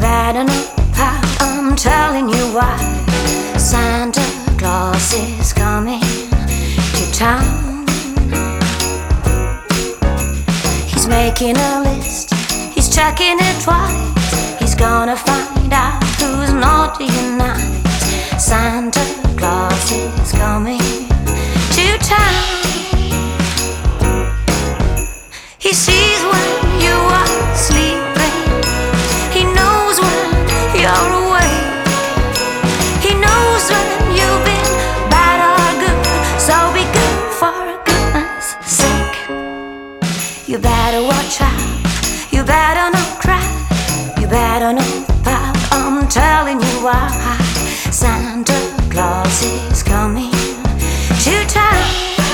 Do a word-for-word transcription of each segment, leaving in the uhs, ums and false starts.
better not pout, I'm telling you why. Santa Claus is coming to town. He's making a list, he's checking it twice. He's gonna find out who's naughty and nice. Santa Claus is coming to town. He sees when you are sleeping, he knows when you're awake, he knows when you've been bad or good, so be good for goodness sake. You better watch out, you better not cry, you better not pout, I'm telling you why. Santa Claus is coming to town.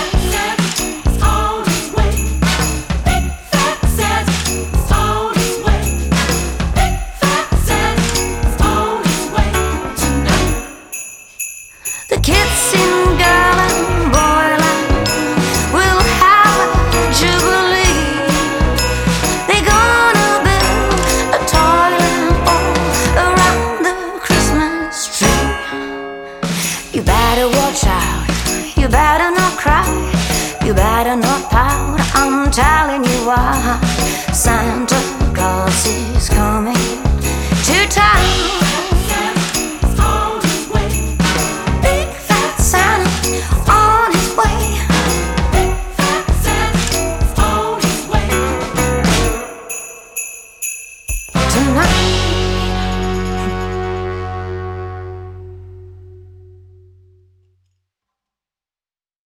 The kids in girl and boyland will have a jubilee. They're gonna build a toyland all around the Christmas tree. You better watch out, you better not cry, you better not pout, I'm telling you why. Santa